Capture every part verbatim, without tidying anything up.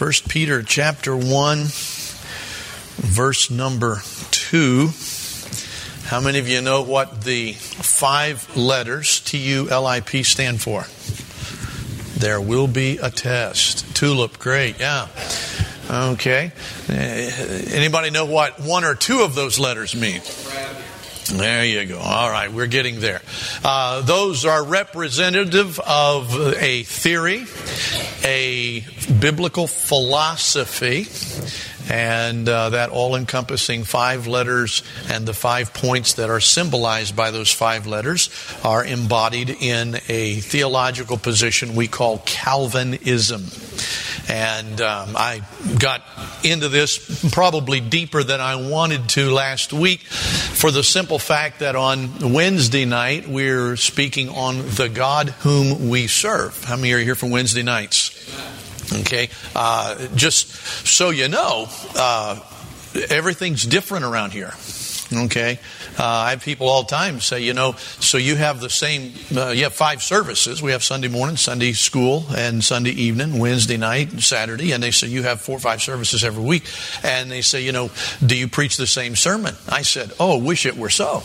First Peter chapter one, verse number two. How many of you know what the five letters T U L I P stand for? There will be a test. Tulip, great, yeah. Okay. Anybody know what one or two of those letters mean? There you go. All right, we're getting there. Uh, those are representative of a theory, a biblical philosophy, and uh, that all-encompassing five letters and the five points that are symbolized by those five letters are embodied in a theological position we call Calvinism. And um, I got into this probably deeper than I wanted to last week for the simple fact that on Wednesday night we're speaking on the God whom we serve. How many are here for Wednesday nights? Okay, uh, just so you know, uh, everything's different around here. Okay, uh, I have people all the time say, you know, so you have the same, uh, you have five services. We have Sunday morning, Sunday school, and Sunday evening, Wednesday night, and Saturday. And they say, you have four or five services every week. And they say, you know, do you preach the same sermon? I said, oh, wish it were so.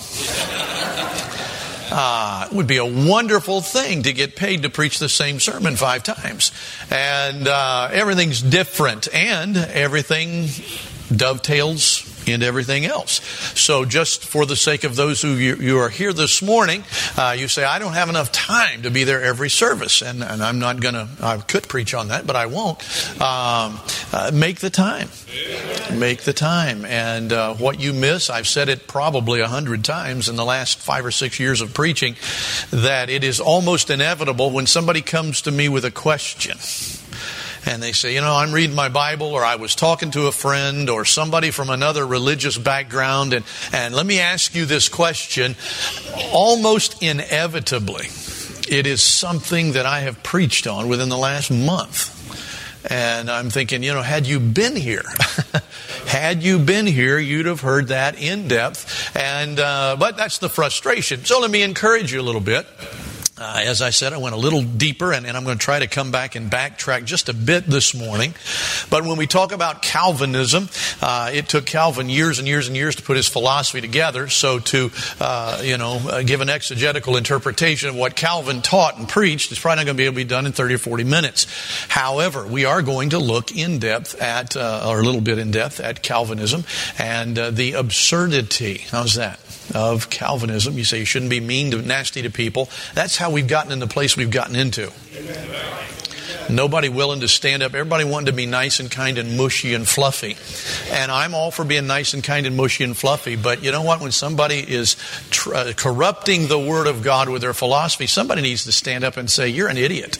Uh, it would be a wonderful thing to get paid to preach the same sermon five times. And uh, everything's different, and everything dovetails into everything else. So just for the sake of those who you, you are here this morning, uh, you say, I don't have enough time to be there every service. And, and I'm not going to, I could preach on that, but I won't. Um, uh, make the time. Make the time. And uh, what you miss, I've said it probably a hundred times in the last five or six years of preaching, that it is almost inevitable when somebody comes to me with a question. And they say, you know, I'm reading my Bible, or I was talking to a friend or somebody from another religious background, and, and let me ask you this question. Almost inevitably, it is something that I have preached on within the last month. And I'm thinking, you know, had you been here, had you been here, you'd have heard that in depth. And uh, but that's the frustration. So let me encourage you a little bit. Uh, as I said, I went a little deeper, and, and I'm going to try to come back and backtrack just a bit this morning. But when we talk about Calvinism, uh, it took Calvin years and years and years to put his philosophy together. So to, uh, you know, uh, give an exegetical interpretation of what Calvin taught and preached is probably not going to be able to be done in thirty or forty minutes. However, we are going to look in depth at, uh, or a little bit in depth at Calvinism and uh, the absurdity. How's that? Of Calvinism. You say you shouldn't be mean to, nasty to people. That's how we've gotten in the place we've gotten into. Amen. Nobody willing to stand up. Everybody wanting to be nice and kind and mushy and fluffy. And I'm all for being nice and kind and mushy and fluffy. But you know what? When somebody is tr- uh, corrupting the Word of God with their philosophy, somebody needs to stand up and say, you're an idiot.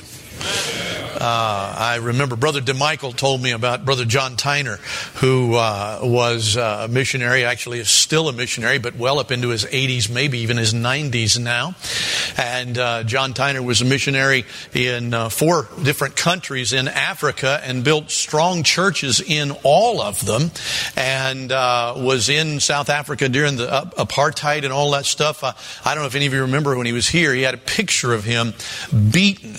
Uh, I remember Brother DeMichael told me about Brother John Tyner, who uh, was uh, a missionary, actually is still a missionary, but well up into his eighties, maybe even his nineties now. And uh, John Tyner was a missionary in uh, four different countries in Africa and built strong churches in all of them, and uh, was in South Africa during the uh, apartheid and all that stuff. Uh, I don't know if any of you remember when he was here, he had a picture of him beaten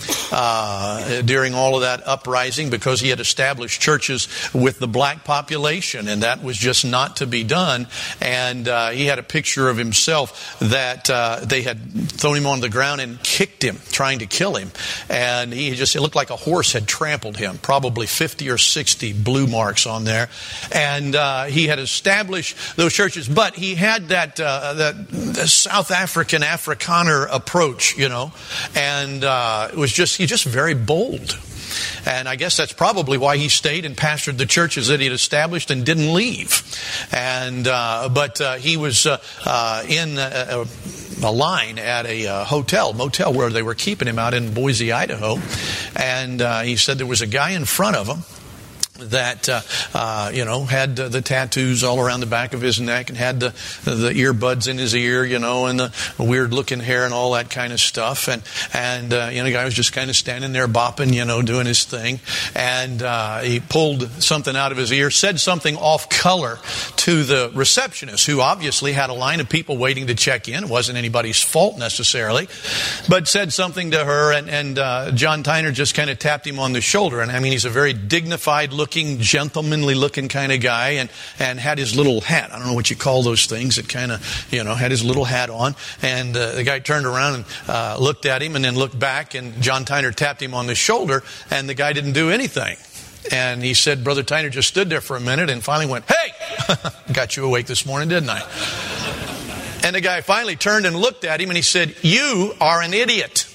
Uh, during all of that uprising, because he had established churches with the black population, and that was just not to be done. And uh, he had a picture of himself that uh, they had thrown him on the ground and kicked him, trying to kill him. And he just, it looked like a horse had trampled him, probably fifty or sixty blue marks on there. And uh, he had established those churches, but he had that, uh, that South African Afrikaner approach, you know, and uh, it was just, he's just very bold. And I guess that's probably why he stayed and pastored the churches that he had established and didn't leave. And uh, but uh, he was uh, uh, in a, a line at a uh, hotel, motel, where they were keeping him out in Boise, Idaho. And uh, he said there was a guy in front of him that, uh, uh, you know, had uh, the tattoos all around the back of his neck, and had the the earbuds in his ear, you know, and the weird-looking hair and all that kind of stuff. And, and uh, you know, the guy was just kind of standing there bopping, you know, doing his thing. And uh, he pulled something out of his ear, said something off-color to the receptionist, who obviously had a line of people waiting to check in. It wasn't anybody's fault necessarily, but said something to her, and, and uh, John Tyner just kind of tapped him on the shoulder. And I mean, he's a very dignified-looking, gentlemanly-looking kind of guy, and, and had his little hat. I don't know what you call those things. It kind of, you know, had his little hat on. And uh, the guy turned around and uh, looked at him, and then looked back, and John Tyner tapped him on the shoulder, and the guy didn't do anything. And he said, Brother Tyner just stood there for a minute and finally went, "Hey, got you awake this morning, didn't I?" And the guy finally turned and looked at him and he said, "You are an idiot."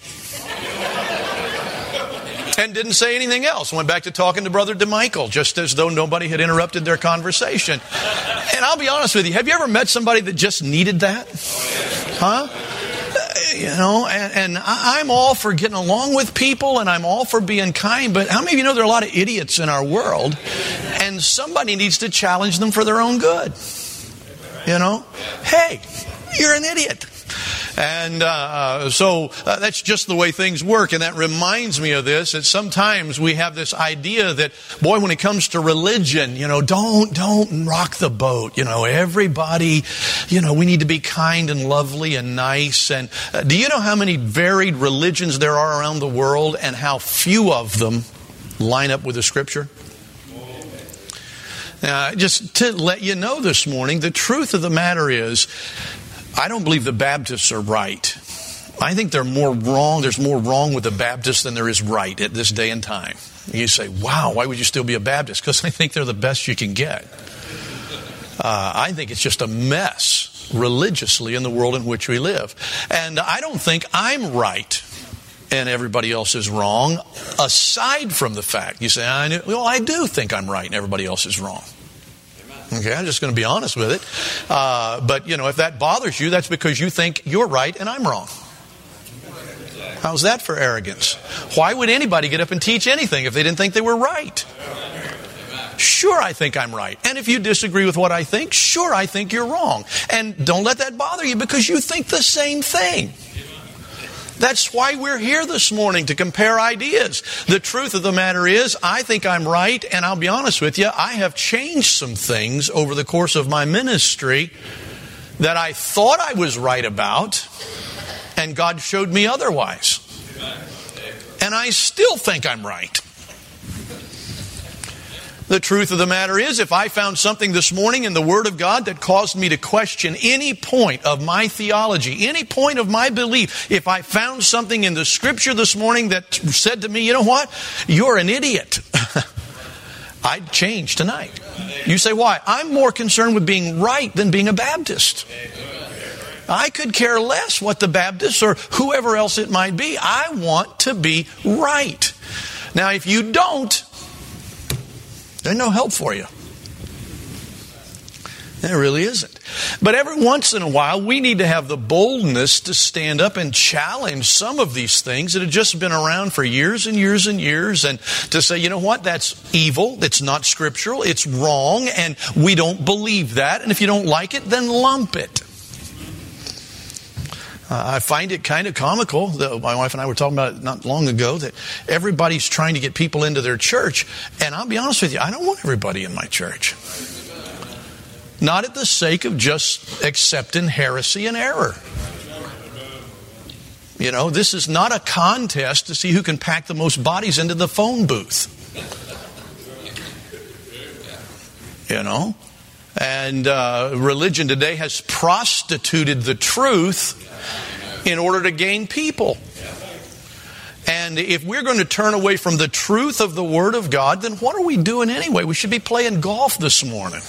And didn't say anything else. Went back to talking to Brother DeMichael, just as though nobody had interrupted their conversation. And I'll be honest with you, have you ever met somebody that just needed that? Huh? You know, and, and I'm all for getting along with people, and I'm all for being kind, but how many of you know there are a lot of idiots in our world, and somebody needs to challenge them for their own good? You know? Hey, you're an idiot. And uh, so uh, that's just the way things work. And that reminds me of this, that sometimes we have this idea that, boy, when it comes to religion, you know, don't, don't rock the boat. You know, everybody, you know, we need to be kind and lovely and nice. And uh, do you know how many varied religions there are around the world and how few of them line up with the Scripture? Now, just to let you know this morning, the truth of the matter is, I don't believe the Baptists are right. I think they're more wrong. There's more wrong with the Baptists than there is right at this day and time. You say, wow, why would you still be a Baptist? Because I think they're the best you can get. Uh, I think it's just a mess religiously in the world in which we live. And I don't think I'm right and everybody else is wrong, aside from the fact, you say, I know, well, I do think I'm right and everybody else is wrong. Okay, I'm just going to be honest with it. Uh, but, you know, if that bothers you, that's because you think you're right and I'm wrong. How's that for arrogance? Why would anybody get up and teach anything if they didn't think they were right? Sure, I think I'm right. And if you disagree with what I think, sure, I think you're wrong. And don't let that bother you because you think the same thing. That's why we're here this morning, to compare ideas. The truth of the matter is, I think I'm right, and I'll be honest with you, I have changed some things over the course of my ministry that I thought I was right about, and God showed me otherwise. And I still think I'm right. The truth of the matter is, if I found something this morning in the Word of God that caused me to question any point of my theology, any point of my belief, if I found something in the Scripture this morning that said to me, you know what, you're an idiot, I'd change tonight. You say, why? I'm more concerned with being right than being a Baptist. I could care less what the Baptists or whoever else it might be. I want to be right. Now, if you don't, there's no help for you. There really isn't. But every once in a while, we need to have the boldness to stand up and challenge some of these things that have just been around for years and years and years, and to say, you know what, that's evil, it's not scriptural, it's wrong, and we don't believe that, and if you don't like it, then lump it. Uh, I find it kind of comical, that my wife and I were talking about it not long ago, that everybody's trying to get people into their church. And I'll be honest with you, I don't want everybody in my church. Not at the sake of just accepting heresy and error. You know, this is not a contest to see who can pack the most bodies into the phone booth. You know? And uh, religion today has prostituted the truth in order to gain people. And if we're going to turn away from the truth of the Word of God, then what are we doing anyway? We should be playing golf this morning.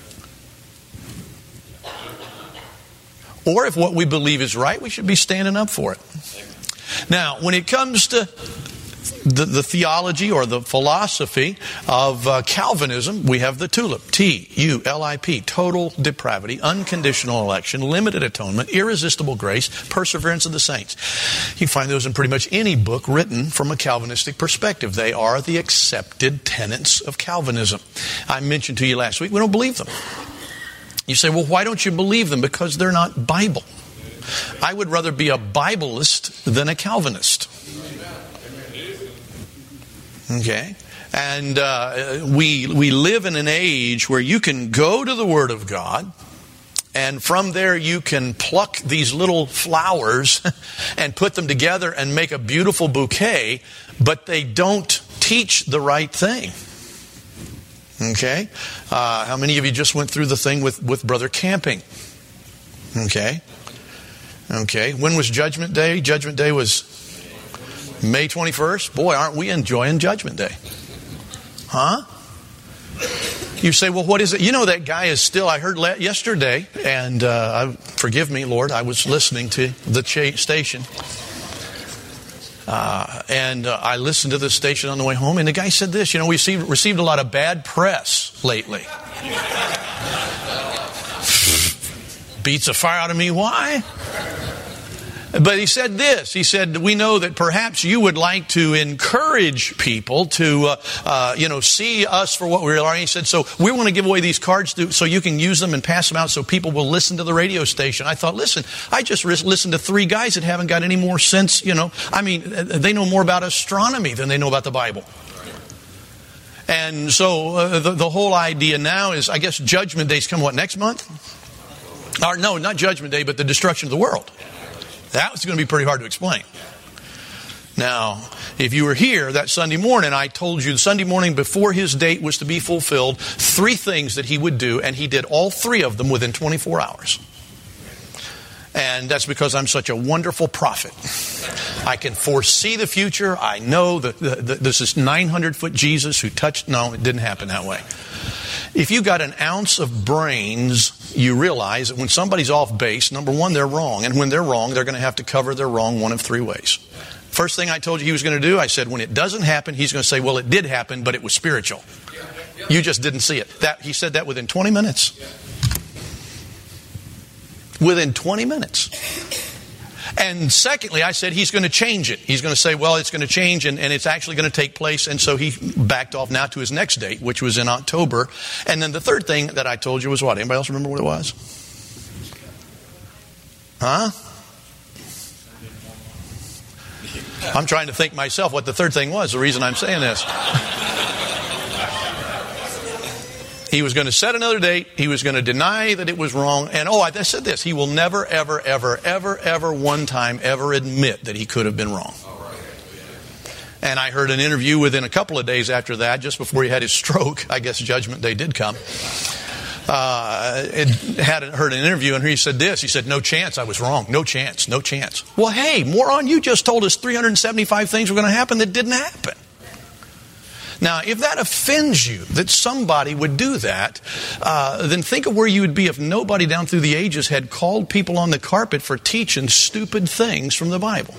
Or if what we believe is right, we should be standing up for it. Now, when it comes to The, the theology or the philosophy of uh, Calvinism, we have the TULIP, T U L I P, total depravity, unconditional election, limited atonement, irresistible grace, perseverance of the saints. You can find those in pretty much any book written from a Calvinistic perspective. They are the accepted tenets of Calvinism. I mentioned to you last week, we don't believe them. You say, well, why don't you believe them? Because they're not Bible. I would rather be a Bibleist than a Calvinist. Okay. And uh, we we live in an age where you can go to the Word of God, and from there you can pluck these little flowers and put them together and make a beautiful bouquet, but they don't teach the right thing. Okay? Uh, how many of you just went through the thing with, with Brother Camping? Okay? Okay. When was Judgment Day? Judgment Day was May twenty-first. Boy, aren't we enjoying Judgment Day? Huh? You say, well, what is it? You know, that guy is still, I heard yesterday, and uh, forgive me, Lord, I was listening to the ch- station. Uh, and uh, I listened to the station on the way home, and the guy said this, you know, we received, received a lot of bad press lately. Beats the fire out of me. Why? But he said this. He said, we know that perhaps you would like to encourage people to, uh, uh, you know, see us for what we are. He said, so we want to give away these cards to, so you can use them and pass them out so people will listen to the radio station. I thought, listen, I just listened to three guys that haven't got any more sense, you know. I mean, they know more about astronomy than they know about the Bible. And so uh, the, the whole idea now is, I guess, Judgment Day's come, what, next month? Or no, not Judgment Day, but the destruction of the world. That was going to be pretty hard to explain. Now, if you were here that Sunday morning, I told you the Sunday morning before his date was to be fulfilled, three things that he would do, and he did all three of them within twenty-four hours. And that's because I'm such a wonderful prophet. I can foresee the future. I know that this is nine hundred foot Jesus who touched... No, it didn't happen that way. If you got an ounce of brains, you realize that when somebody's off base, number one, they're wrong. And when they're wrong, they're going to have to cover their wrong one of three ways. First thing I told you he was going to do, I said, when it doesn't happen, he's going to say, well, it did happen, but it was spiritual. You just didn't see it. That he said that within twenty minutes. Within twenty minutes. And secondly, I said he's going to change it. He's going to say, well, it's going to change and, and it's actually going to take place. And so he backed off now to his next date, which was in October. And then the third thing that I told you was what? Anybody else remember what it was? Huh? I'm trying to think myself what the third thing was, the reason I'm saying this. He was going to set another date. He was going to deny that it was wrong. And, oh, I said this. He will never, ever, ever, ever, ever one time ever admit that he could have been wrong. And I heard an interview within a couple of days after that, just before he had his stroke. I guess Judgment Day did come. Uh, it had heard an interview, and he said this. He said, no chance I was wrong. No chance. No chance. Well, hey, moron, you just told us three hundred seventy-five things were going to happen that didn't happen. Now, if that offends you, that somebody would do that, uh, then think of where you would be if nobody down through the ages had called people on the carpet for teaching stupid things from the Bible.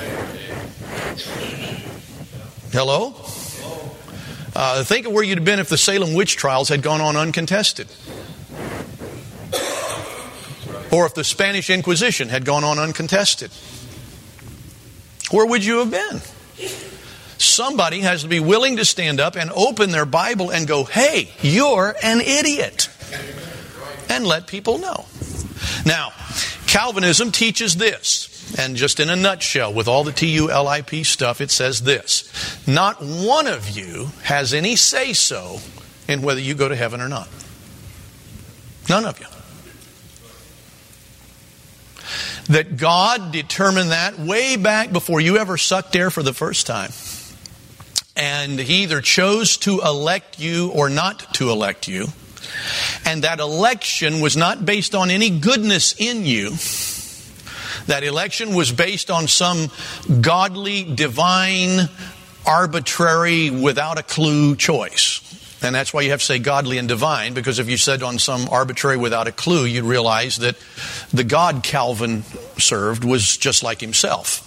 Hello? Uh, think of where you'd have been if the Salem witch trials had gone on uncontested. Or if the Spanish Inquisition had gone on uncontested. Where would you have been? Somebody has to be willing to stand up and open their Bible and go, hey, you're an idiot. And let people know. Now, Calvinism teaches this. And just in a nutshell, with all the T U L I P stuff, it says this. Not one of you has any say-so in whether you go to heaven or not. None of you. That God determined that way back before you ever sucked air for the first time. And He either chose to elect you or not to elect you. And that election was not based on any goodness in you. That election was based on some godly, divine, arbitrary, without a clue choice. And that's why you have to say godly and divine, because if you said on some arbitrary without a clue, you'd realize that the God Calvin served was just like himself.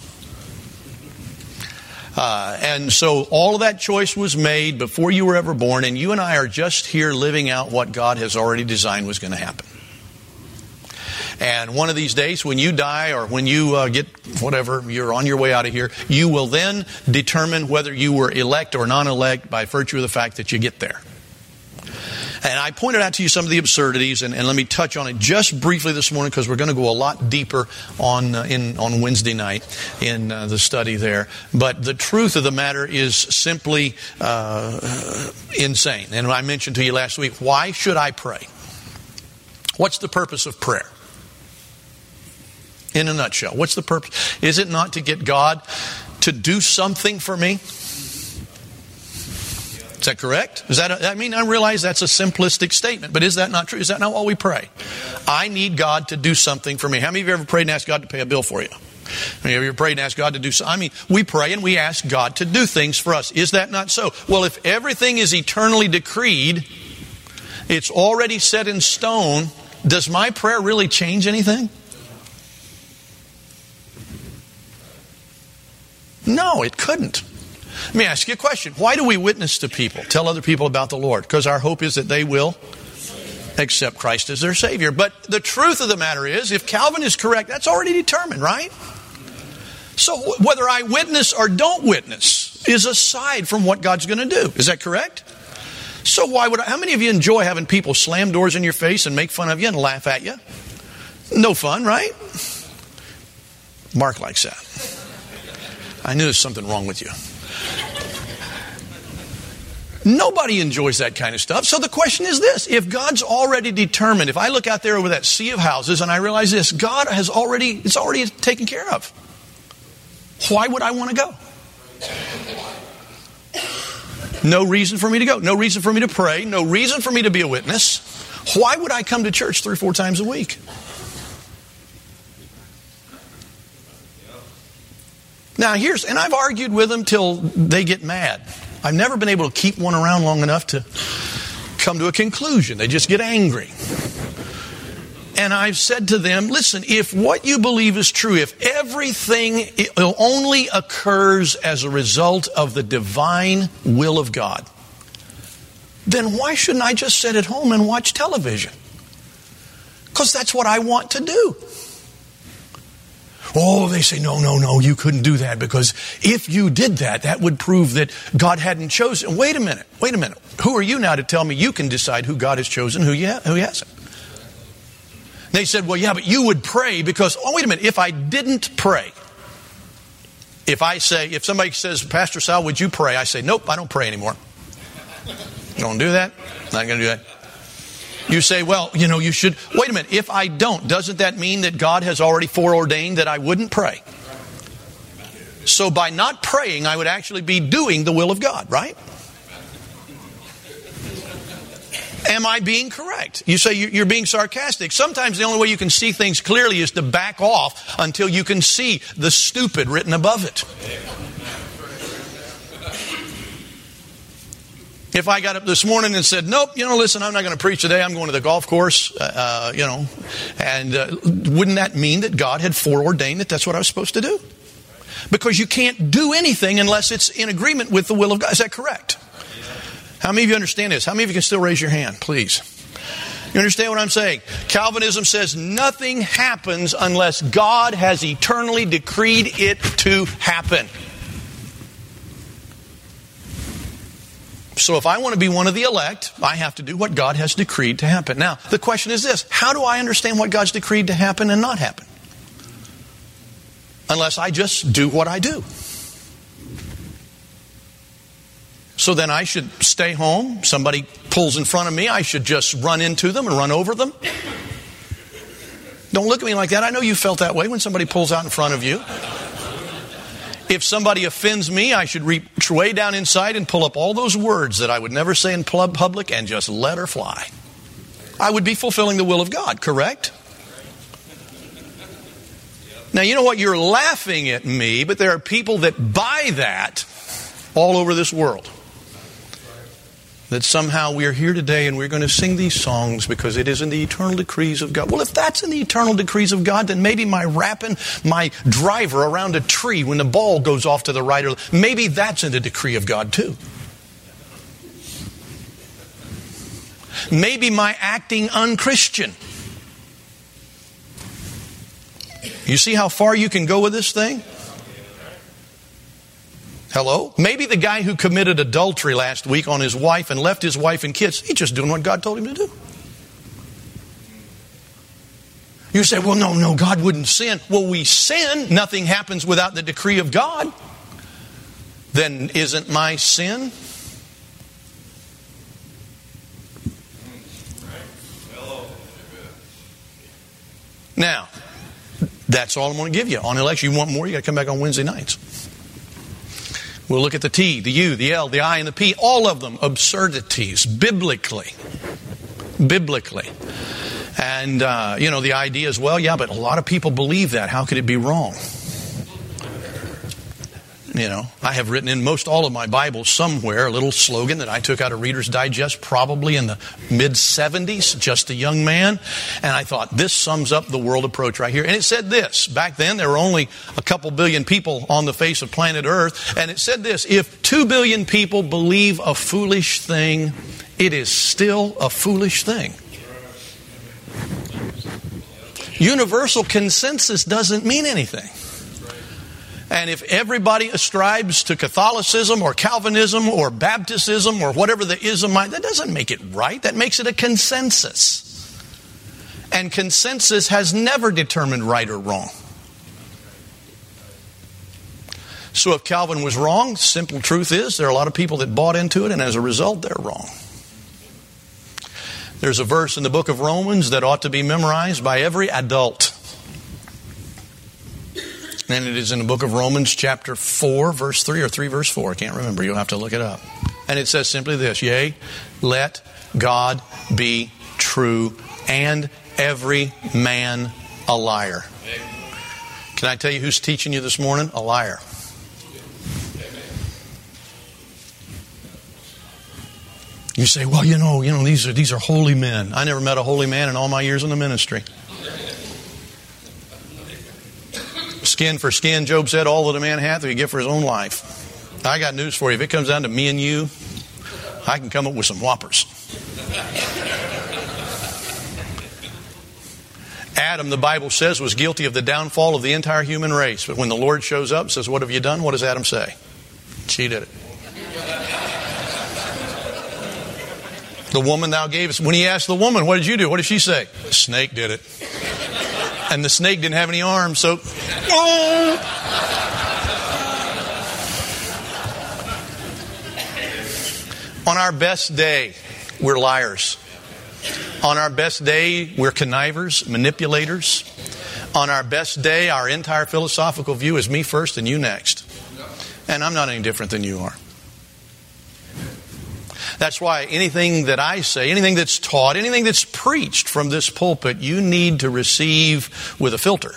Uh, and so all of that choice was made before you were ever born, and you and I are just here living out what God has already designed was going to happen. And one of these days, when you die or when you uh, get whatever, you're on your way out of here, you will then determine whether you were elect or non-elect by virtue of the fact that you get there. And I pointed out to you some of the absurdities, and, and let me touch on it just briefly this morning because we're going to go a lot deeper on uh, in on Wednesday night in uh, the study there. But the truth of the matter is simply uh, uh, insane. And I mentioned to you last week, why should I pray? What's the purpose of prayer? In a nutshell, what's the purpose? Is it not to get God to do something for me? Is that correct? Is that a, I mean, I realize that's a simplistic statement, but is that not true? Is that not what we pray? I need God to do something for me. How many of you ever prayed and asked God to pay a bill for you? How many of you ever prayed and asked God to do something? I mean, we pray and we ask God to do things for us. Is that not so? Well, if everything is eternally decreed, it's already set in stone, does my prayer really change anything? No, it couldn't. Let me ask you a question. Why do we witness to people, tell other people about the Lord? Because our hope is that they will accept Christ as their Savior. But the truth of the matter is, if Calvin is correct, that's already determined, right? So whether I witness or don't witness is aside from what God's going to do. Is that correct? So why would I, how many of you enjoy having people slam doors in your face and make fun of you and laugh at you? No fun, right? Mark likes that. I knew there's something wrong with you. Nobody enjoys that kind of stuff. So the question is this. If God's already determined, if I look out there over that sea of houses and I realize this, God has already, it's already taken care of. Why would I want to go? No reason for me to go. No reason for me to pray. No reason for me to be a witness. Why would I come to church three or four times a week? Now here's, and I've argued with them till they get mad. I've never been able to keep one around long enough to come to a conclusion. They just get angry. And I've said to them, listen, if what you believe is true, if everything only occurs as a result of the divine will of God, then why shouldn't I just sit at home and watch television? Because that's what I want to do. Oh, they say, no, no, no, you couldn't do that because if you did that, that would prove that God hadn't chosen. Wait a minute, wait a minute. Who are you now to tell me you can decide who God has chosen, who, you ha- who he hasn't? They said, well, yeah, but you would pray because, oh, wait a minute, if I didn't pray, if I say, if somebody says, Pastor Sal, would you pray? I say, nope, I don't pray anymore. Don't do that. Not going to do that. You say, well, you know, you should. Wait a minute. If I don't, doesn't that mean that God has already foreordained that I wouldn't pray? So by not praying, I would actually be doing the will of God, right? Am I being correct? You say you're being sarcastic. Sometimes the only way you can see things clearly is to back off until you can see the stupid written above it. If I got up this morning and said, nope, you know, listen, I'm not going to preach today. I'm going to the golf course, uh, you know. And uh, wouldn't that mean that God had foreordained that that's what I was supposed to do? Because you can't do anything unless it's in agreement with the will of God. Is that correct? How many of you understand this? How many of you can still raise your hand, please? You understand what I'm saying? Calvinism says nothing happens unless God has eternally decreed it to happen. So if I want to be one of the elect, I have to do what God has decreed to happen. Now, the question is this. How do I understand what God's decreed to happen and not happen? Unless I just do what I do. So then I should stay home. Somebody pulls in front of me. I should just run into them and run over them. Don't look at me like that. I know you felt that way when somebody pulls out in front of you. If somebody offends me, I should reach way down inside and pull up all those words that I would never say in public and just let her fly. I would be fulfilling the will of God, correct? Now, you know what? You're laughing at me, but there are people that buy that all over this world. That somehow we are here today and we're going to sing these songs because it is in the eternal decrees of God. Well, if that's in the eternal decrees of God, then maybe my wrapping my driver around a tree when the ball goes off to the right, or maybe that's in the decree of God too. Maybe my acting unchristian. You see how far you can go with this thing? Hello? Maybe the guy who committed adultery last week on his wife and left his wife and kids, he's just doing what God told him to do. You say, well, no, no, God wouldn't sin. Well, we sin. Nothing happens without the decree of God. Then isn't my sin? Now, that's all I'm going to give you. On election, you want more, you got to come back on Wednesday nights. We'll look at the T, the U, the L, the I, and the P. All of them absurdities, biblically. Biblically. And, uh, you know, the idea is, well, yeah, but a lot of people believe that. How could it be wrong? You know, I have written in most all of my Bibles somewhere a little slogan that I took out of Reader's Digest probably in the mid seventies, just a young man. And I thought, this sums up the world approach right here. And it said this. Back then, there were only a couple billion people on the face of planet Earth. And it said this: if two billion people believe a foolish thing, it is still a foolish thing. Universal consensus doesn't mean anything. And if everybody ascribes to Catholicism or Calvinism or Baptism or whatever the ism might, that doesn't make it right. That makes it a consensus. And consensus has never determined right or wrong. So if Calvin was wrong, simple truth is there are a lot of people that bought into it, and as a result, they're wrong. There's a verse in the book of Romans that ought to be memorized by every adult. And it is in the book of Romans chapter four, verse three, or three, verse four. I can't remember. You'll have to look it up. And it says simply this: yea, let God be true, and every man a liar. Can I tell you who's teaching you this morning? A liar. You say, well, you know, you know, these are these are holy men. I never met a holy man in all my years in the ministry. Skin for skin, Job said, all that a man hath, he give for his own life. I got news for you. If it comes down to me and you, I can come up with some whoppers. Adam, the Bible says, was guilty of the downfall of the entire human race. But when the Lord shows up and says, what have you done? What does Adam say? She did it. The woman thou gavest. When he asked the woman, what did you do? What did she say? The snake did it. And the snake didn't have any arms, so... On our best day, we're liars. On our best day, we're connivers, manipulators. On our best day, our entire philosophical view is me first and you next. And I'm not any different than you are. That's why anything that I say, anything that's taught, anything that's preached from this pulpit, you need to receive with a filter.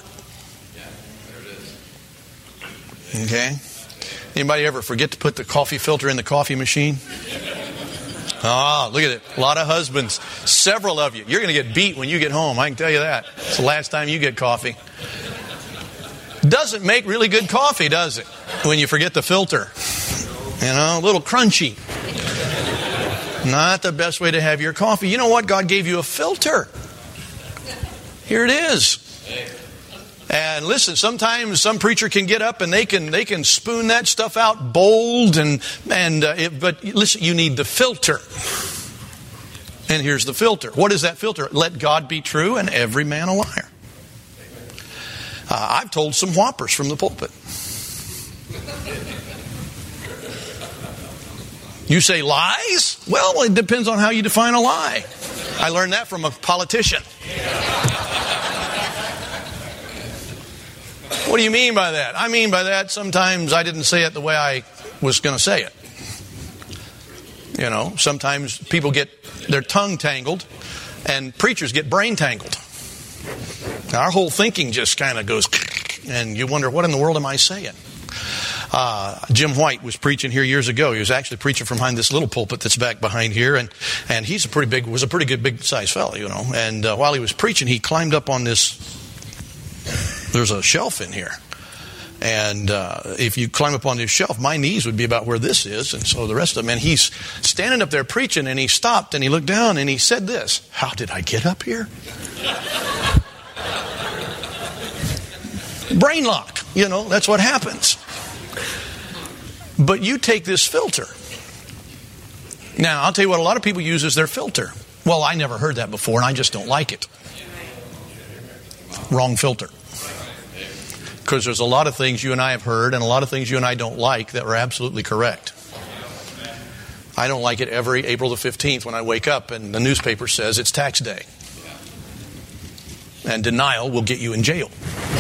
Okay? Anybody ever forget to put the coffee filter in the coffee machine? Ah, look at it. A lot of husbands, several of you. You're going to get beat when you get home. I can tell you that. It's the last time you get coffee. Doesn't make really good coffee, does it? When you forget the filter. You know, a little crunchy. Not the best way to have your coffee. You know what? God gave you a filter. Here it is. And listen, sometimes some preacher can get up and they can they can spoon that stuff out bold and and uh, it, but listen, you need the filter. And here's the filter. What is that filter? Let God be true and every man a liar. Uh, I've told some whoppers from the pulpit. You say lies? Well, it depends on how you define a lie. I learned that from a politician. What do you mean by that? I mean by that, sometimes I didn't say it the way I was going to say it. You know, sometimes people get their tongue tangled and preachers get brain tangled. Our whole thinking just kind of goes, and you wonder, what in the world am I saying? Uh, Jim White was preaching here years ago. He was actually preaching from behind this little pulpit that's back behind here, and and he's a pretty big, was a pretty good big sized fellow, you know. And uh, while he was preaching, he climbed up on this. There's a shelf in here, and uh, if you climb up on this shelf, my knees would be about where this is, and so the rest of them. And he's standing up there preaching, and he stopped and he looked down and he said this: "How did I get up here?" Brain lock, you know. That's what happens. But you take this filter. Now, I'll tell you what a lot of people use as their filter. Well, I never heard that before, and I just don't like it. Wrong filter. Because there's a lot of things you and I have heard, and a lot of things you and I don't like that are absolutely correct. I don't like it every April the fifteenth when I wake up and the newspaper says it's tax day. And denial will get you in jail.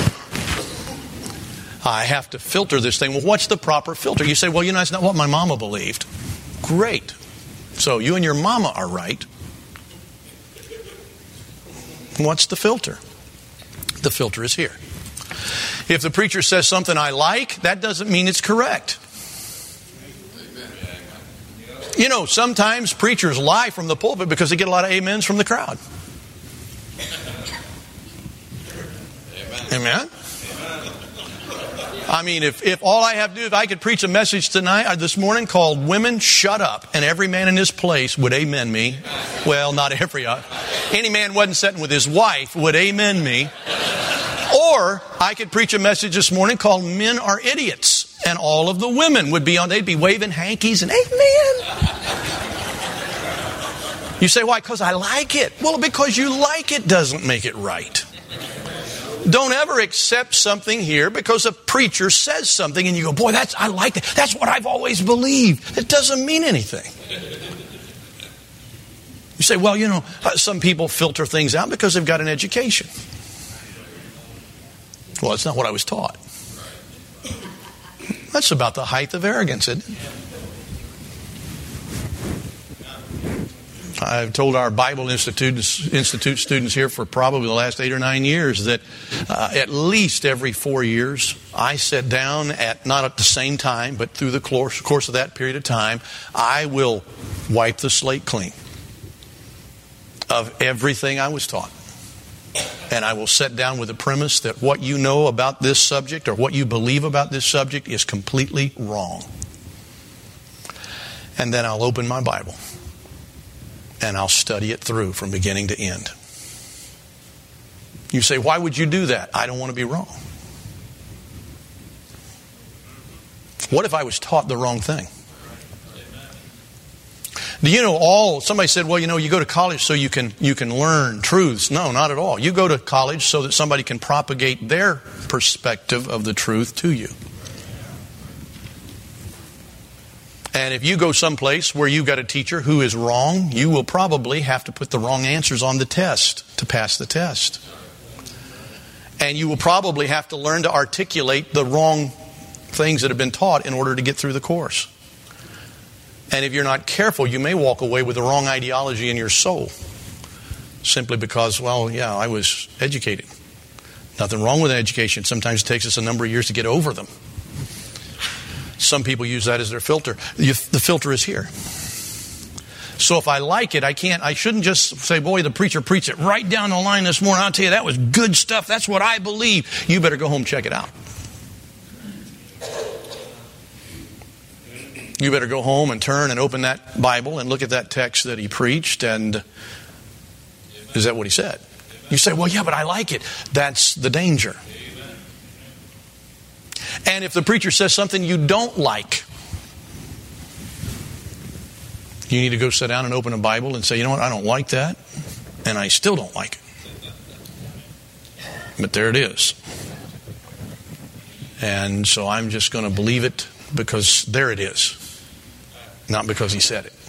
I have to filter this thing. Well, what's the proper filter? You say, well, you know, that's not what my mama believed. Great. So you and your mama are right. What's the filter? The filter is here. If the preacher says something I like, that doesn't mean it's correct. You know, sometimes preachers lie from the pulpit because they get a lot of amens from the crowd. Amen? I mean, if, if all I have to do, if I could preach a message tonight or this morning called Women Shut Up, and every man in this place would amen me. Well, not every. Uh, any man wasn't sitting with his wife would amen me. Or I could preach a message this morning called Men Are Idiots. And all of the women would be on, they'd be waving hankies and amen. You say, why? Because I like it. Well, because you like it doesn't make it right. Don't ever accept something here because a preacher says something and you go, boy, that's I like that. That's what I've always believed. It doesn't mean anything. You say, well, you know, some people filter things out because they've got an education. Well, that's not what I was taught. That's about the height of arrogance, isn't it? I've told our Bible Institute, Institute students here for probably the last eight or nine years that uh, at least every four years I sit down at, not at the same time, but through the course, course of that period of time, I will wipe the slate clean of everything I was taught. And I will sit down with the premise that what you know about this subject or what you believe about this subject is completely wrong. And then I'll open my Bible and I'll study it through from beginning to end. You say, why would you do that? I don't want to be wrong. What if I was taught the wrong thing? Do you know all, somebody said, well, you know, you go to college so you can you can learn truths. No, not at all. You go to college so that somebody can propagate their perspective of the truth to you. And if you go someplace where you've got a teacher who is wrong, you will probably have to put the wrong answers on the test to pass the test. And you will probably have to learn to articulate the wrong things that have been taught in order to get through the course. And if you're not careful, you may walk away with the wrong ideology in your soul. Simply because, well, yeah, I was educated. Nothing wrong with education. Sometimes it takes us a number of years to get over them. Some people use that as their filter. The filter is here. So if I like it, I can't, I shouldn't just say, boy, the preacher preached it right down the line this morning. I'll tell you, that was good stuff. That's what I believe. You better go home and check it out. You better go home and turn and open that Bible and look at that text that he preached. And is that what he said? You say, well, yeah, but I like it. That's the danger. And if the preacher says something you don't like, you need to go sit down and open a Bible and say, you know what, I don't like that. And I still don't like it. But there it is. And so I'm just going to believe it because there it is. Not because he said it.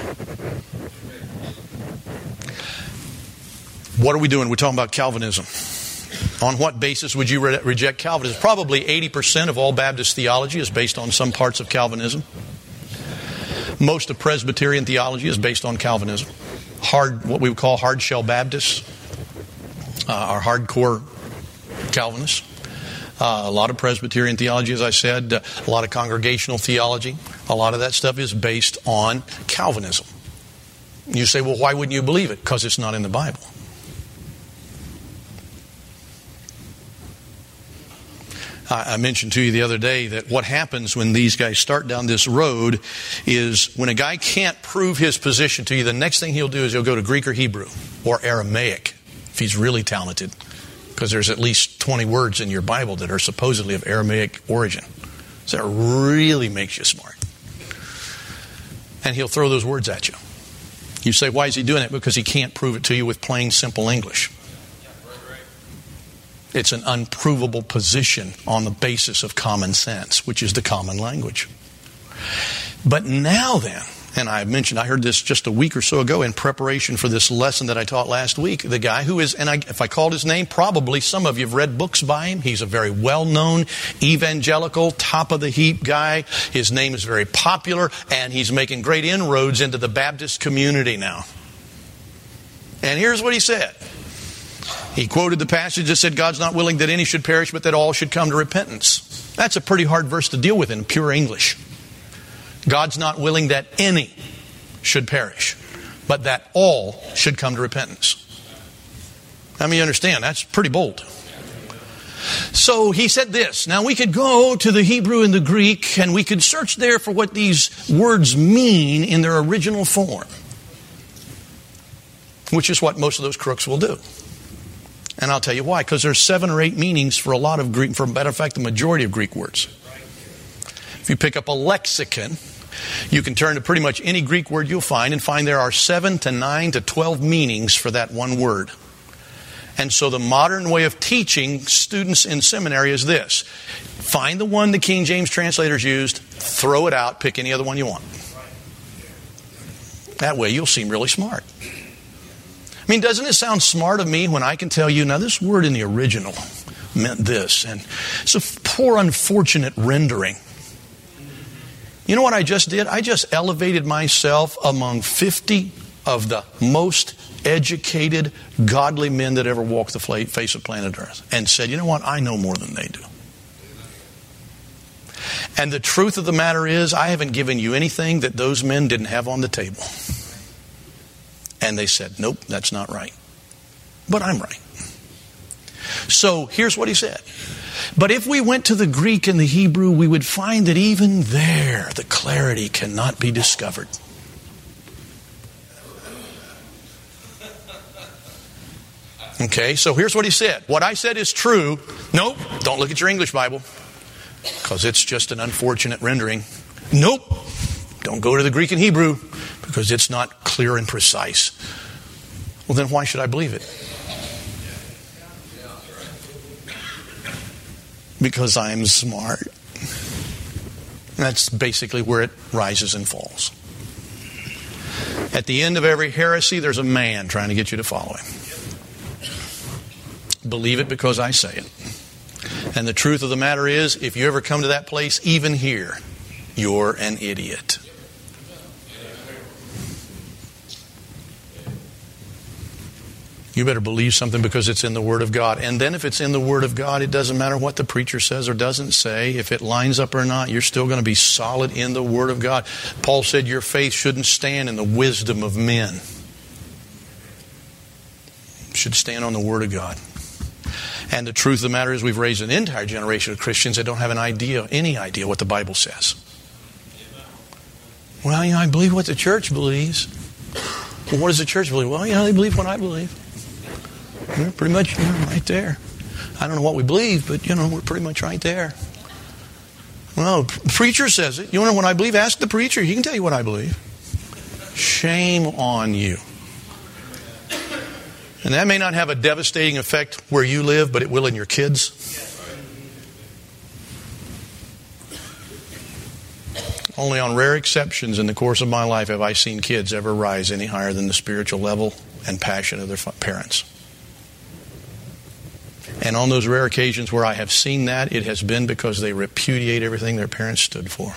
What are we doing? We're talking about Calvinism. On what basis would you re- reject Calvinism? Probably eighty percent of all Baptist theology is based on some parts of Calvinism. Most of Presbyterian theology is based on Calvinism. Hard, what we would call hard shell Baptists uh, are hardcore Calvinists. Uh, a lot of Presbyterian theology, as I said, uh, a lot of congregational theology. A lot of that stuff is based on Calvinism. You say, well, why wouldn't you believe it? Because it's not in the Bible. I mentioned to you the other day that what happens when these guys start down this road is when a guy can't prove his position to you, the next thing he'll do is he'll go to Greek or Hebrew or Aramaic if he's really talented, because there's at least twenty words in your Bible that are supposedly of Aramaic origin. So that really makes you smart. And he'll throw those words at you. You say, why is he doing it? Because he can't prove it to you with plain, simple English. It's an unprovable position on the basis of common sense, which is the common language. But now then, and I mentioned, I heard this just a week or so ago in preparation for this lesson that I taught last week. The guy who is, and I, if I called his name, probably some of you have read books by him. He's a very well-known evangelical, top-of-the-heap guy. His name is very popular, and he's making great inroads into the Baptist community now. And here's what he said. He quoted the passage that said, God's not willing that any should perish, but that all should come to repentance. That's a pretty hard verse to deal with in pure English. God's not willing that any should perish, but that all should come to repentance. I mean, you understand, that's pretty bold. So he said this. Now we could go to the Hebrew and the Greek, and we could search there for what these words mean in their original form, which is what most of those crooks will do. And I'll tell you why. Because there's seven or eight meanings for a lot of Greek, for a matter of fact, the majority of Greek words. If you pick up a lexicon, you can turn to pretty much any Greek word you'll find and find there are seven to nine to twelve meanings for that one word. And so the modern way of teaching students in seminary is this. Find the one the King James translators used, throw it out, pick any other one you want. That way you'll seem really smart. I mean, doesn't it sound smart of me when I can tell you, now this word in the original meant this, and it's a poor, unfortunate rendering. You know what I just did? I just elevated myself among fifty of the most educated, godly men that ever walked the face of planet Earth and said, you know what? I know more than they do. And the truth of the matter is, I haven't given you anything that those men didn't have on the table. And they said, nope, that's not right. But I'm right. So here's what he said. But if we went to the Greek and the Hebrew, we would find that even there, the clarity cannot be discovered. Okay, so here's what he said. What I said is true. Nope, don't look at your English Bible, because it's just an unfortunate rendering. Nope, don't go to the Greek and Hebrew, because it's not clear and precise. Well, then why should I believe it? Because I'm smart. That's basically where it rises and falls. At the end of every heresy, there's a man trying to get you to follow him. Believe it because I say it. And the truth of the matter is, if you ever come to that place, even here, you're an idiot. You better believe something because it's in the Word of God. And then if it's in the Word of God, it doesn't matter what the preacher says or doesn't say. If it lines up or not, you're still going to be solid in the Word of God. Paul said your faith shouldn't stand in the wisdom of men. It should stand on the Word of God. And the truth of the matter is, we've raised an entire generation of Christians that don't have an idea, any idea what the Bible says. Well, you know, I believe what the church believes. Well, what does the church believe? Well, you know, they believe what I believe. We're pretty much, you know, right there. I don't know what we believe, but, you know, we're pretty much right there. Well, the preacher says it. You want to know what I believe? Ask the preacher. He can tell you what I believe. Shame on you. And that may not have a devastating effect where you live, but it will in your kids. Only on rare exceptions in the course of my life have I seen kids ever rise any higher than the spiritual level and passion of their parents. And on those rare occasions where I have seen that, it has been because they repudiate everything their parents stood for.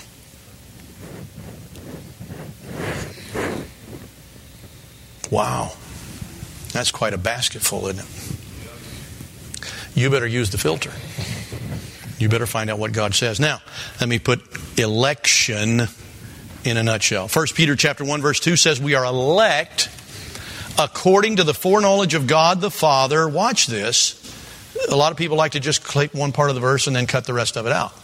Wow. That's quite a basket full, isn't it? You better use the filter. You better find out what God says. Now, let me put election in a nutshell. First Peter chapter one verse two says we are elect according to the foreknowledge of God the Father. Watch this. A lot of people like to just click one part of the verse and then cut the rest of it out.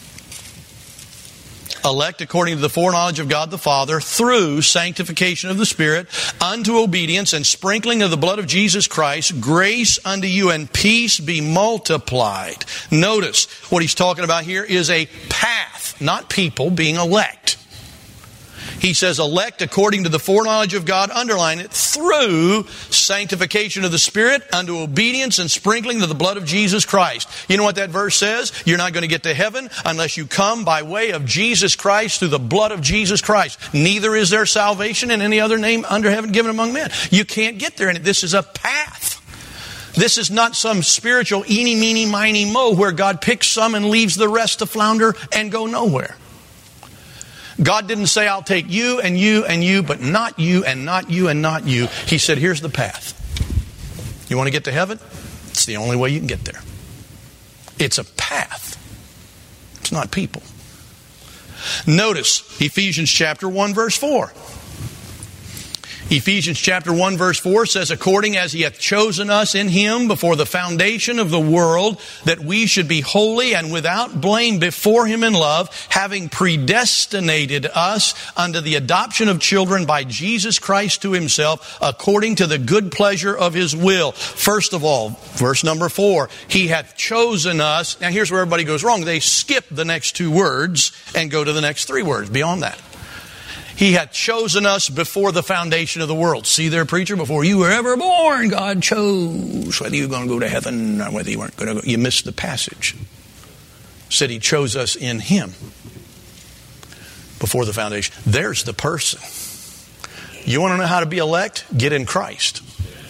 Elect according to the foreknowledge of God the Father through sanctification of the Spirit unto obedience and sprinkling of the blood of Jesus Christ, grace unto you and peace be multiplied. Notice what he's talking about here is a path. not people, being elect. He says elect according to the foreknowledge of God, underline it, through sanctification of the Spirit unto obedience and sprinkling of the blood of Jesus Christ. You know what that verse says? You're not going to get to heaven unless you come by way of Jesus Christ through the blood of Jesus Christ. Neither is there salvation in any other name under heaven given among men. You can't get there. And this is a path. This is not some spiritual eeny, meeny, miny, mo where God picks some and leaves the rest to flounder and go nowhere. God didn't say, I'll take you and you and you, but not you and not you and not you. He said, here's the path. You want to get to heaven? It's the only way you can get there. It's a path. It's not people. Notice Ephesians chapter one, verse four. Ephesians chapter one verse four says, according as he hath chosen us in him before the foundation of the world, that we should be holy and without blame before him in love, having predestinated us unto the adoption of children by Jesus Christ to himself, according to the good pleasure of his will. First of all, verse number four, he hath chosen us. Now here's where everybody goes wrong. They skip the next two words and go to the next three words beyond that. He hath chosen us before the foundation of the world. See there, preacher, before you were ever born, God chose whether you were going to go to heaven or whether you weren't going to go. You missed the passage. Said he chose us in him before the foundation. There's the person. You want to know how to be elect? Get in Christ.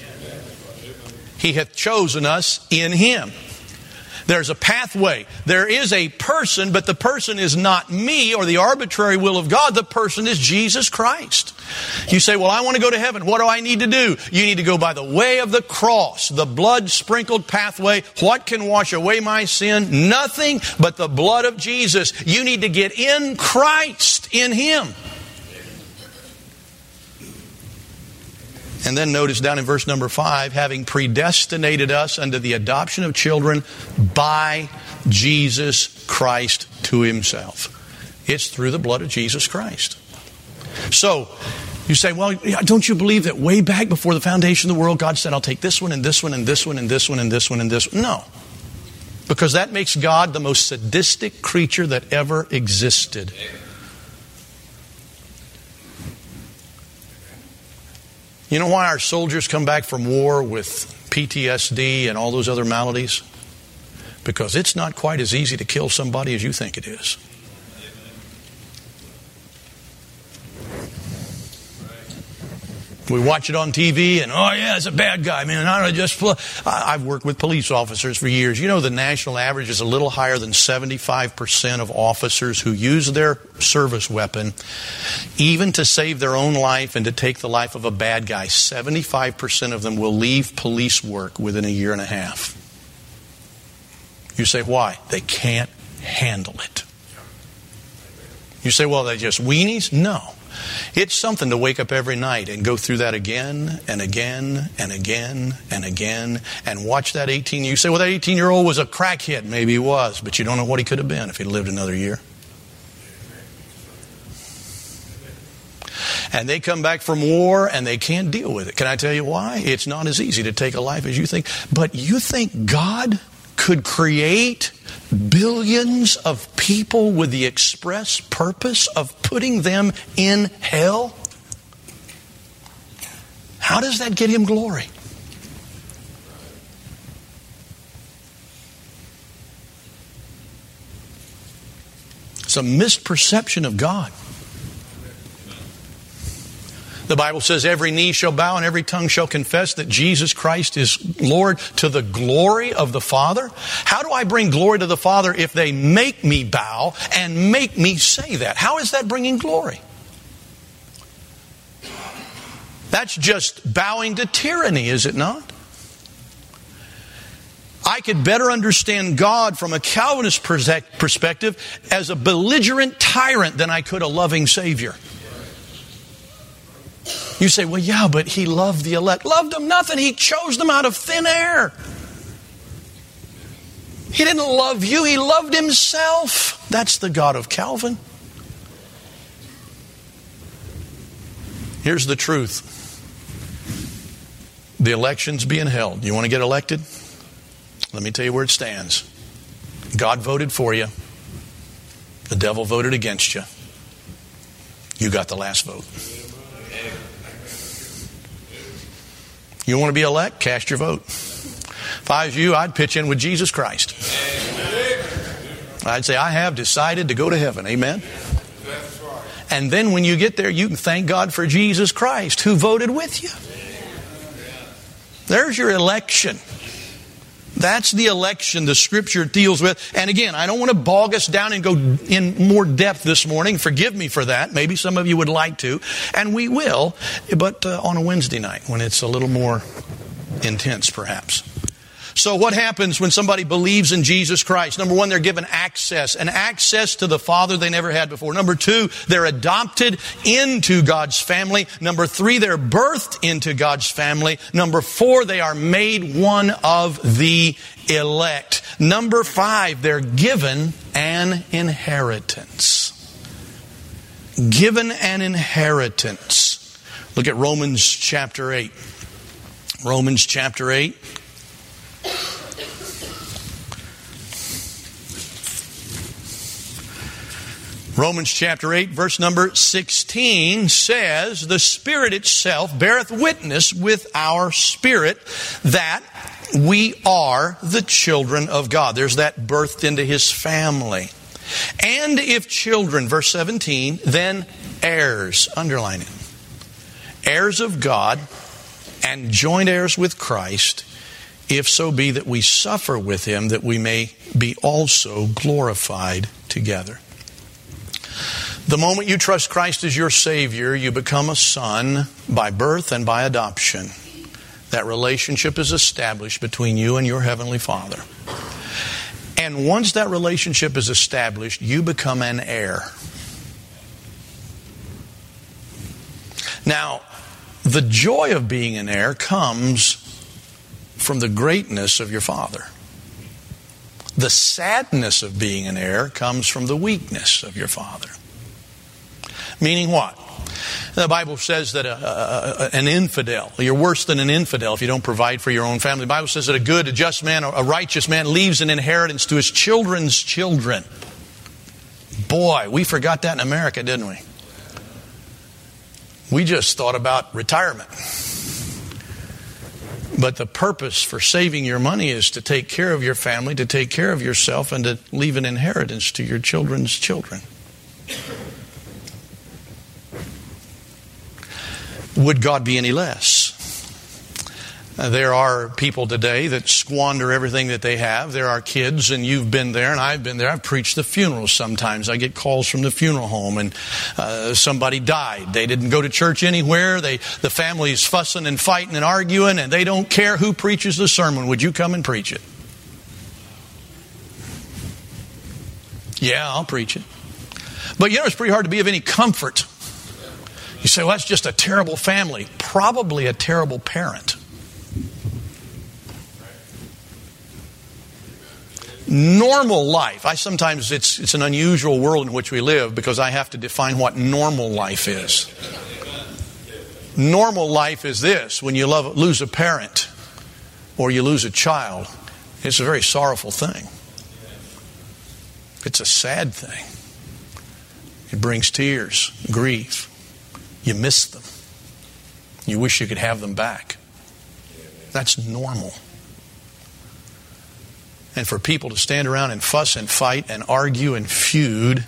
He hath chosen us in him. There's a pathway. There is a person, but the person is not me or the arbitrary will of God. The person is Jesus Christ. You say, well, I want to go to heaven. What do I need to do? You need to go by the way of the cross, the blood-sprinkled pathway. What can wash away my sin? Nothing but the blood of Jesus. You need to get in Christ, in him. And then notice down in verse number five, having predestinated us unto the adoption of children by Jesus Christ to himself. It's through the blood of Jesus Christ. So, you say, well, don't you believe that way back before the foundation of the world, God said, I'll take this one and this one and this one and this one and this one and this one? No. Because that makes God the most sadistic creature that ever existed. You know why our soldiers come back from war with P T S D and all those other maladies? Because it's not quite as easy to kill somebody as you think it is. We watch it on T V and, oh yeah, it's a bad guy, man. I don't just. I've worked with police officers for years. You know, the national average is a little higher than seventy-five percent of officers who use their service weapon, even to save their own life and to take the life of a bad guy. seventy-five percent of them will leave police work within a year and a half. You say, why? They can't handle it. You say, well, they're just weenies? No. It's something to wake up every night and go through that again and again and again and again and watch that eighteen. You say, well, that eighteen-year-old was a crackhead. Maybe he was, but you don't know what he could have been if he'd lived another year. And they come back from war and they can't deal with it. Can I tell you why? It's not as easy to take a life as you think. But you think God could create billions of people with the express purpose of putting them in hell? How does that get him glory? It's a misperception of God. The Bible says every knee shall bow and every tongue shall confess that Jesus Christ is Lord, to the glory of the Father. How do I bring glory to the Father if they make me bow and make me say that? How is that bringing glory? That's just bowing to tyranny, is it not? I could better understand God from a Calvinist perspective as a belligerent tyrant than I could a loving Savior. You say, well, yeah, but he loved the elect. Loved them nothing. He chose them out of thin air. He didn't love you. He loved himself. That's the God of Calvin. Here's the truth. The election's being held. You want to get elected? Let me tell you where it stands. God voted for you. The devil voted against you. You got the last vote. You want to be elect? Cast your vote. If I was you, I'd pitch in with Jesus Christ. I'd say, I have decided to go to heaven. Amen. And then when you get there, you can thank God for Jesus Christ who voted with you. There's your election. That's the election the Scripture deals with. And again, I don't want to bog us down and go in more depth this morning. Forgive me for that. Maybe some of you would like to. And we will, but uh, on a Wednesday night when it's a little more intense perhaps. So what happens when somebody believes in Jesus Christ? Number one, they're given access, an access to the Father they never had before. Number two, they're adopted into God's family. Number three, they're birthed into God's family. Number four, they are made one of the elect. Number five, they're given an inheritance. Given an inheritance. Look at Romans chapter eight. Romans chapter eight. Romans chapter eight, verse number sixteen says, the Spirit itself beareth witness with our spirit that we are the children of God. There's that birthed into His family. And if children, verse seventeen, then heirs, underline it, heirs of God and joint heirs with Christ, if so be that we suffer with Him, that we may be also glorified together. The moment you trust Christ as your Savior, you become a son by birth and by adoption. That relationship is established between you and your Heavenly Father. And once that relationship is established, you become an heir. Now, the joy of being an heir comes from the greatness of your Father. The sadness of being an heir comes from the weakness of your Father. Meaning what? The Bible says that a, a, a, an infidel, you're worse than an infidel if you don't provide for your own family. The Bible says that a good, a just man, a righteous man leaves an inheritance to his children's children. Boy, we forgot that in America, didn't we? We just thought about retirement. But the purpose for saving your money is to take care of your family, to take care of yourself, and to leave an inheritance to your children's children. Would God be any less? Uh, there are people today that squander everything that they have. There are kids, and you've been there, and I've been there. I've preached the funerals sometimes. I get calls from the funeral home, and uh, somebody died. They didn't go to church anywhere. They, the family's fussing and fighting and arguing, and they don't care who preaches the sermon. Would you come and preach it? Yeah, I'll preach it. But you know, it's pretty hard to be of any comfort. You say, well, that's just a terrible family. Probably a terrible parent. Normal life. I sometimes, it's it's an unusual world in which we live because I have to define what normal life is. Normal life is this. When you love, lose a parent or you lose a child, it's a very sorrowful thing. It's a sad thing. It brings tears, grief. You miss them. You wish you could have them back. That's normal. And for people to stand around and fuss and fight and argue and feud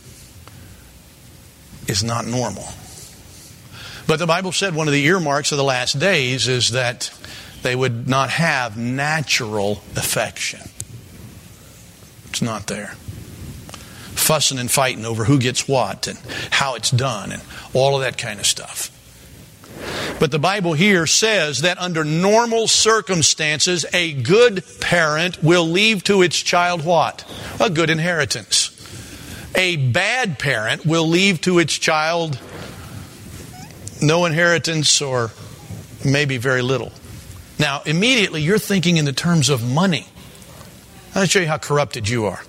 is not normal. But the Bible said one of the earmarks of the last days is that they would not have natural affection. It's not there. Fussing and fighting over who gets what and how it's done and all of that kind of stuff. But the Bible here says that under normal circumstances, a good parent will leave to its child what? A good inheritance. A bad parent will leave to its child no inheritance or maybe very little. Now, immediately you're thinking in the terms of money. I'll show you how corrupted you are.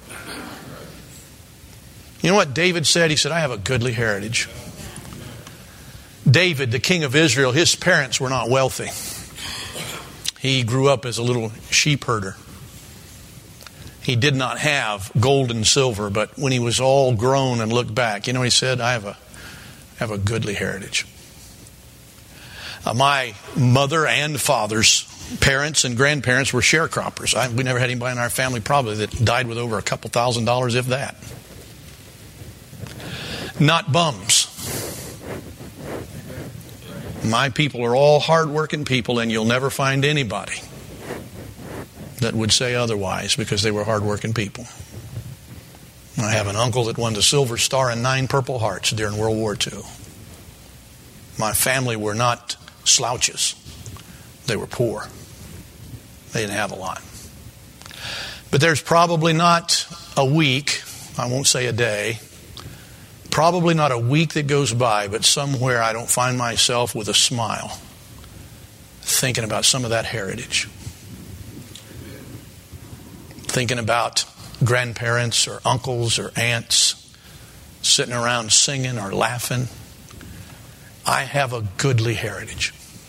You know what David said? He said, I have a goodly heritage. David, the king of Israel, his parents were not wealthy. He grew up as a little sheep herder. He did not have gold and silver, but when he was all grown and looked back, you know, he said, I have a, have a goodly heritage. Uh, my mother and father's parents and grandparents were sharecroppers. I, we never had anybody in our family probably that died with over a couple thousand dollars, if that. Not bums. My people are all hardworking people, and you'll never find anybody that would say otherwise, because they were hardworking people. I have an uncle that won the Silver Star and nine Purple Hearts during World War Two. My family were not slouches. They were poor. They didn't have a lot. But there's probably not a week, I won't say a day, probably not a week that goes by, but somewhere I don't find myself with a smile thinking about some of that heritage. Thinking about grandparents or uncles or aunts sitting around singing or laughing. I have a goodly heritage.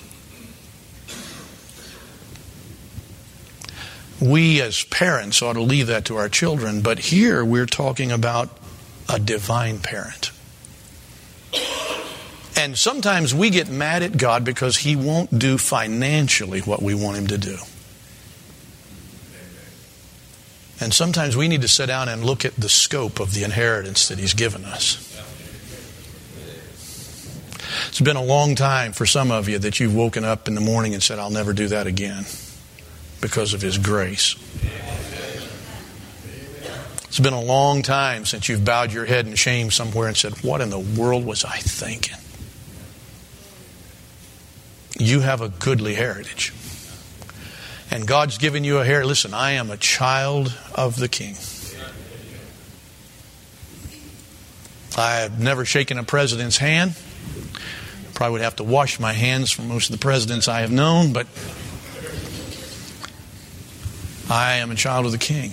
We as parents ought to leave that to our children, but here we're talking about a divine parent. And sometimes we get mad at God because He won't do financially what we want Him to do. And sometimes we need to sit down and look at the scope of the inheritance that He's given us. It's been a long time for some of you that you've woken up in the morning and said, I'll never do that again, because of His grace. It's been a long time since you've bowed your head in shame somewhere and said, what in the world was I thinking? You have a goodly heritage. And God's given you a heritage. Listen, I am a child of the King. I have never shaken a president's hand. Probably would have to wash my hands from most of the presidents I have known, but I am a child of the King.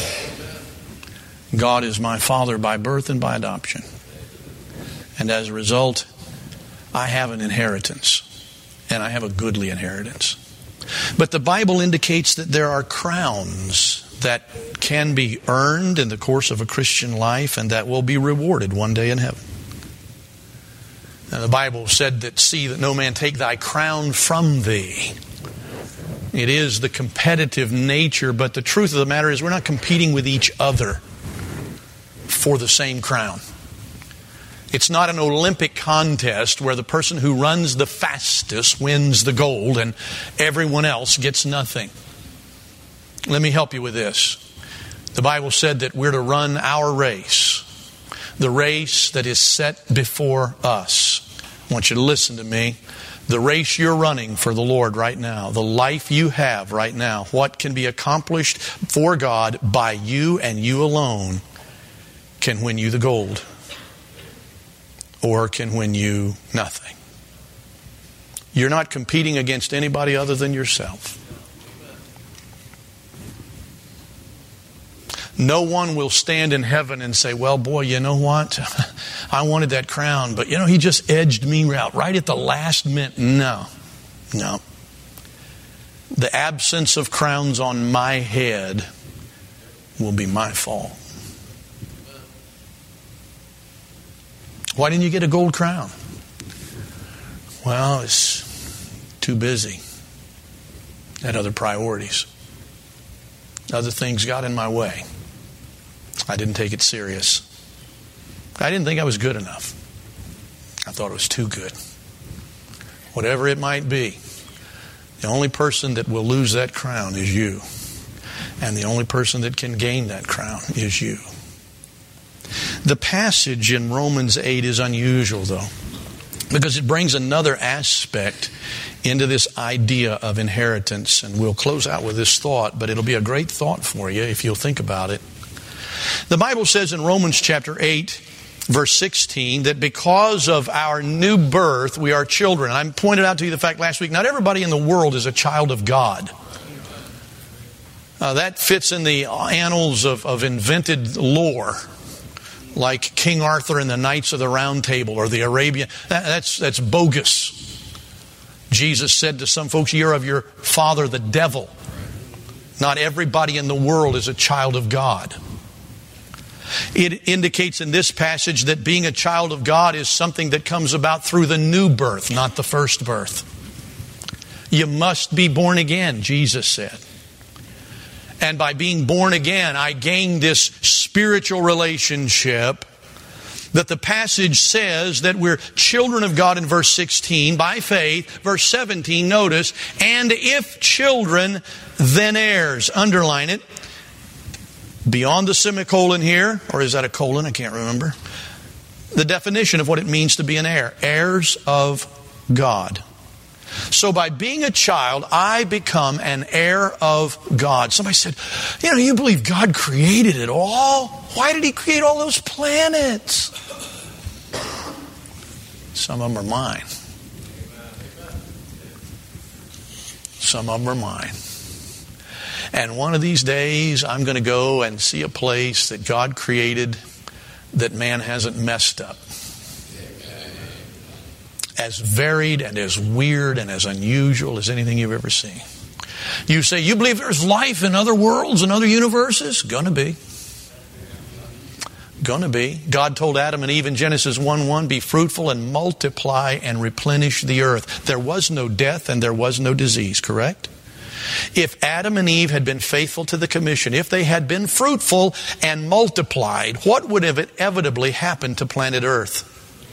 God is my Father by birth and by adoption. And as a result, I have an inheritance. And I have a goodly inheritance. But the Bible indicates that there are crowns that can be earned in the course of a Christian life and that will be rewarded one day in heaven. Now, the Bible said that, see that no man take thy crown from thee. It is the competitive nature, but the truth of the matter is we're not competing with each other for the same crown. It's not an Olympic contest where the person who runs the fastest wins the gold and everyone else gets nothing. Let me help you with this. The Bible said that we're to run our race, the race that is set before us. I want you to listen to me. The race you're running for the Lord right now, the life you have right now, what can be accomplished for God by you and you alone can win you the gold. Or can win you nothing. You're not competing against anybody other than yourself. No one will stand in heaven and say, well, boy, you know what? I wanted that crown, but you know, he just edged me out right at the last minute. No, no. The absence of crowns on my head will be my fault. Why didn't you get a gold crown? Well, it's too busy. Had other priorities. Other things got in my way. I didn't take it serious. I didn't think I was good enough. I thought it was too good. Whatever it might be, the only person that will lose that crown is you. And the only person that can gain that crown is you. The passage in Romans eight is unusual, though, because it brings another aspect into this idea of inheritance. And we'll close out with this thought, but it'll be a great thought for you if you'll think about it. The Bible says in Romans chapter eight, verse sixteen, that because of our new birth, we are children. I pointed out to you the fact last week, not everybody in the world is a child of God. Uh, that fits in the annals of, of invented lore, like King Arthur and the Knights of the Round Table or the Arabian. That, that's, that's bogus. Jesus said to some folks, you're of your father the devil. Not everybody in the world is a child of God. It indicates in this passage that being a child of God is something that comes about through the new birth, not the first birth. You must be born again, Jesus said. And by being born again, I gain this spiritual relationship that the passage says that we're children of God in verse sixteen by faith. Verse seventeen, notice, and if children, then heirs. Underline it. Beyond the semicolon here, or is that a colon? I can't remember. The definition of what it means to be an heir. Heirs of God. So by being a child, I become an heir of God. Somebody said, you know, you believe God created it all? Why did He create all those planets? Some of them are mine. Some of them are mine. And one of these days, I'm going to go and see a place that God created that man hasn't messed up. As varied and as weird and as unusual as anything you've ever seen. You say, you believe there's life in other worlds and other universes? Gonna be. Gonna be. God told Adam and Eve in Genesis one one, be fruitful and multiply and replenish the earth. There was no death and there was no disease, correct? If Adam and Eve had been faithful to the commission, if they had been fruitful and multiplied, what would have inevitably happened to planet Earth?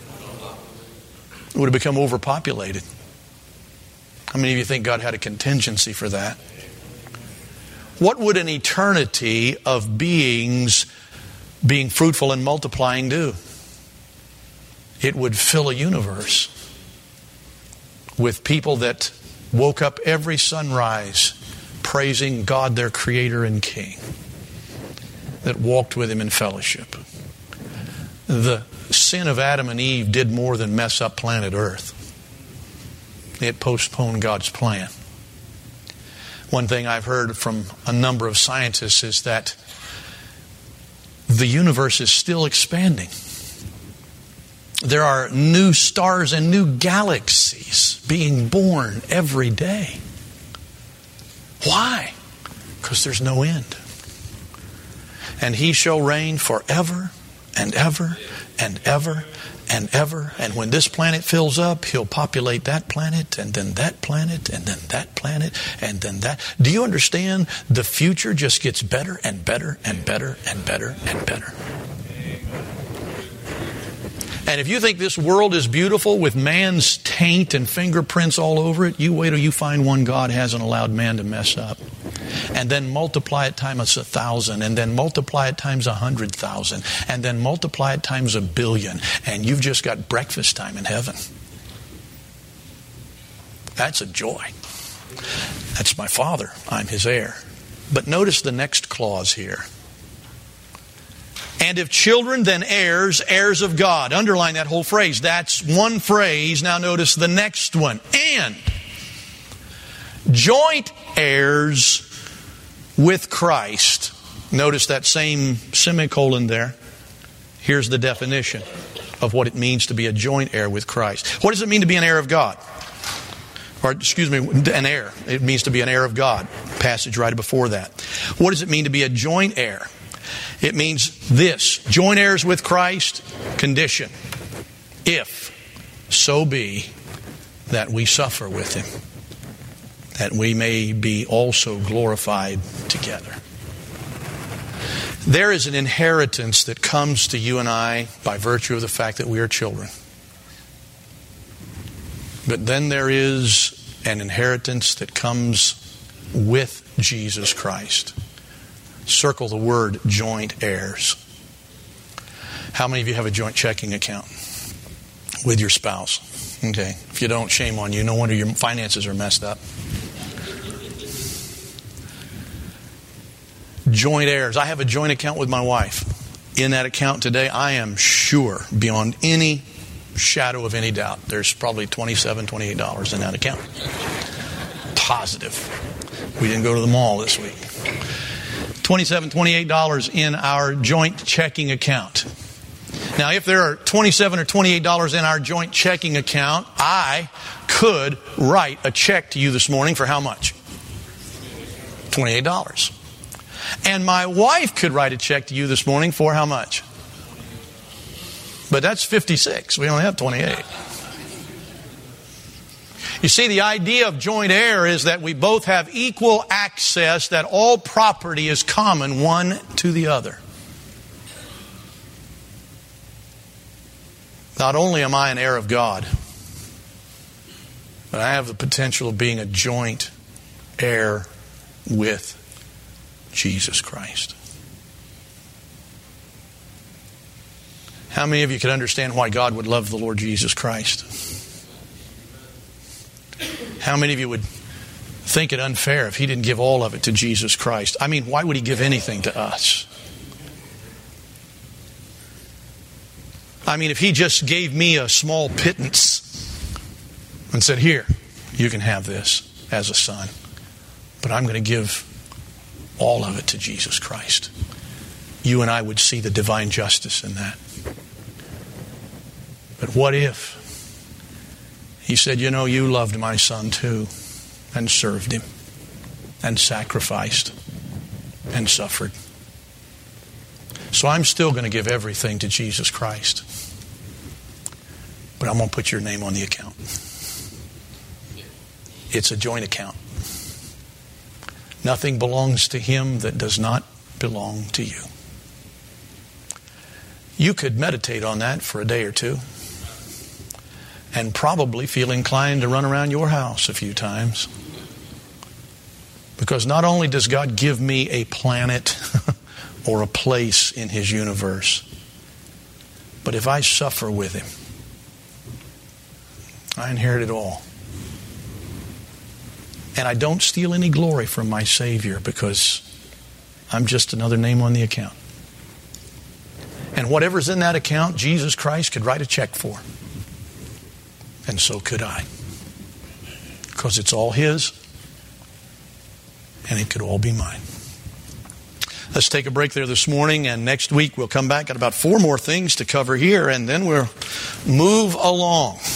It would have become overpopulated. How many of you think God had a contingency for that? What would an eternity of beings being fruitful and multiplying do? It would fill a universe with people that woke up every sunrise praising God, their Creator and King, that walked with Him in fellowship. The sin of Adam and Eve did more than mess up planet Earth. It postponed God's plan. One thing I've heard from a number of scientists is that the universe is still expanding. There are new stars and new galaxies being born every day. Why? Because there's no end. And He shall reign forever and ever and ever and ever. And when this planet fills up, He'll populate that planet and then that planet and then that planet and then that. Do you understand? The future just gets better and better and better and better and better. And if you think this world is beautiful with man's taint and fingerprints all over it, you wait till you find one God hasn't allowed man to mess up. And then multiply it times a thousand, and then multiply it times a hundred thousand, and then multiply it times a billion, and you've just got breakfast time in heaven. That's a joy. That's my Father. I'm His heir. But notice the next clause here. And if children, then heirs, heirs of God. Underline that whole phrase. That's one phrase. Now notice the next one. And joint heirs with Christ. Notice that same semicolon there. Here's the definition of what it means to be a joint heir with Christ. What does it mean to be an heir of God? Or, excuse me, an heir. It means to be an heir of God. Passage right before that. What does it mean to be a joint heir? It means this. Joint heirs with Christ, condition. If so be that we suffer with Him, that we may be also glorified together. There is an inheritance that comes to you and I by virtue of the fact that we are children. But then there is an inheritance that comes with Jesus Christ. Circle the word joint heirs. How many of you have a joint checking account with your spouse? Okay. If you don't, shame on you. No wonder your finances are messed up. Joint heirs. I have a joint account with my wife. In that account today, I am sure, beyond any shadow of any doubt, there's probably twenty-seven dollars, twenty-eight dollars in that account. Positive. We didn't go to the mall this week. twenty-seven dollars, twenty-eight dollars in our joint checking account. Now, if there are twenty-seven dollars or twenty-eight dollars in our joint checking account, I could write a check to you this morning for how much? twenty-eight dollars. And my wife could write a check to you this morning for how much? But that's fifty-six. We only have twenty-eight. You see, the idea of joint heir is that we both have equal access, that all property is common one to the other. Not only am I an heir of God, but I have the potential of being a joint heir with Jesus Christ. How many of you could understand why God would love the Lord Jesus Christ? How many of you would think it unfair if He didn't give all of it to Jesus Christ? I mean, why would He give anything to us? I mean, if He just gave me a small pittance and said, here, you can have this as a son, but I'm going to give all of it to Jesus Christ. You and I would see the divine justice in that. But what if He said, you know, you loved my son too, and served him, and sacrificed, and suffered. So I'm still going to give everything to Jesus Christ. But I'm going to put your name on the account. It's a joint account. Nothing belongs to Him that does not belong to you. You could meditate on that for a day or two, and probably feel inclined to run around your house a few times. Because not only does God give me a planet or a place in His universe, but if I suffer with Him, I inherit it all. And I don't steal any glory from my Savior because I'm just another name on the account. And whatever's in that account, Jesus Christ could write a check for. And so could I. Because it's all His, and it could all be mine. Let's take a break there this morning, and next week we'll come back at about four more things to cover here, and then we'll move along.